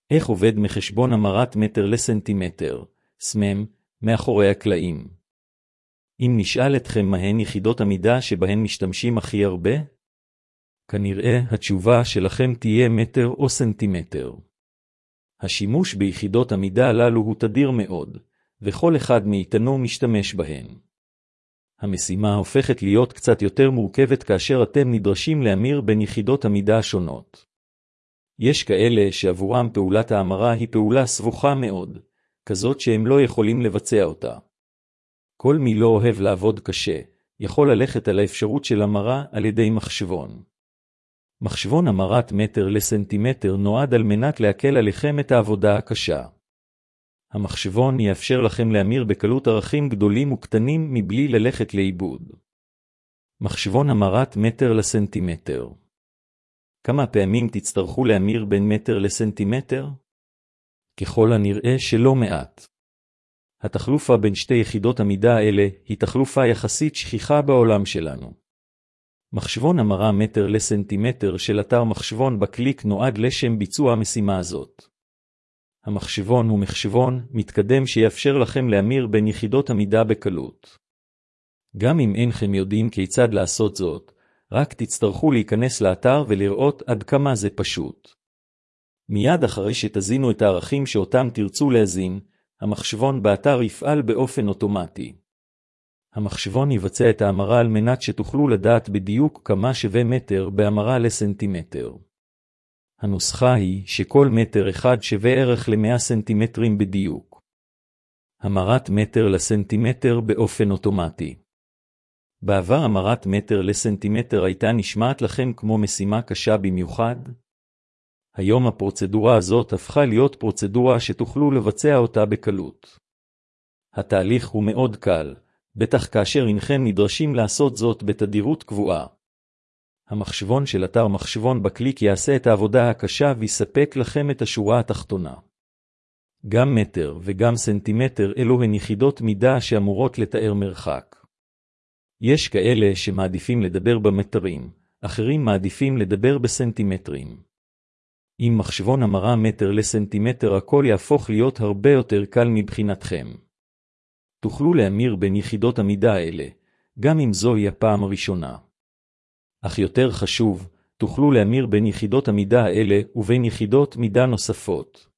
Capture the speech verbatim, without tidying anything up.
איך עובד מחשבון המרת מטר לסנטימטר, סמם, מאחורי הקלעים? אם נשאל אתכם מהן יחידות המידה שבהן משתמשים הכי הרבה, כנראה התשובה שלכם תהיה מטר או סנטימטר. השימוש ביחידות המידה הללו הוא תדיר מאוד, וכל אחד מאיתנו משתמש בהן. המשימה הופכת להיות קצת יותר מורכבת כאשר אתם נדרשים להמיר בין יחידות המידה השונות. יש כאלה שעבורם פעולת ההמרה היא פעולה סבוכה מאוד, כזאת שהם לא יכולים לבצע אותה. כל מי לא אוהב לעבוד קשה, יכול ללכת על האפשרות של המרה על ידי מחשבון. מחשבון המרת מטר לסנטימטר נועד על מנת להקל עליכם את העבודה הקשה. המחשבון יאפשר לכם להמיר בקלות ערכים גדולים וקטנים מבלי ללכת לאיבוד. מחשבון המרת מטר לסנטימטר. כמה פעמים תצטרכו להמיר בין מטר לסנטימטר? ככל הנראה שלא מעט. התחלופה בין שתי יחידות המידה האלה היא תחלופה יחסית שכיחה בעולם שלנו. מחשבון המרה מטר לסנטימטר של אתר מחשבון בקליק נועד לשם ביצוע המשימה הזאת. המחשבון הוא מחשבון מתקדם שיאפשר לכם להמיר בין יחידות המידה בקלות. גם אם אינכם יודעים כיצד לעשות זאת, רק תצטרכו להיכנס לאתר ולראות עד כמה זה פשוט. מיד אחרי שתזינו את הערכים שאותם תרצו להזין, המחשבון באתר יפעל באופן אוטומטי. המחשבון יבצע את ההמרה על מנת שתוכלו לדעת בדיוק כמה שווה מטר בהמרה לסנטימטר. הנוסחה היא שכל מטר אחד שווה ערך ל-מאה סנטימטרים בדיוק. המרת מטר לסנטימטר באופן אוטומטי. בעבר המרת מטר לסנטימטר הייתה נשמעת לכם כמו משימה קשה במיוחד? היום הפרוצדורה הזאת הפכה להיות פרוצדורה שתוכלו לבצע אותה בקלות. התהליך הוא מאוד קל, בטח כאשר אינכם נדרשים לעשות זאת בתדירות קבועה. המחשבון של אתר מחשבון בקליק יעשה את העבודה הקשה ויספק לכם את השורה התחתונה. גם מטר וגם סנטימטר אלו הן יחידות מידה שאמורות לתאר מרחק. יש כאלה שמעדיפים לדבר במטרים, אחרים מעדיפים לדבר בסנטימטרים. עם מחשבון המרה מטר לסנטימטר הכל יהפוך להיות הרבה יותר קל מבחינתכם. תוכלו להמיר בין יחידות המידה האלה, גם אם זוהי הפעם הראשונה. אך יותר חשוב, תוכלו להמיר בין יחידות המידה האלה ובין יחידות מידה נוספות.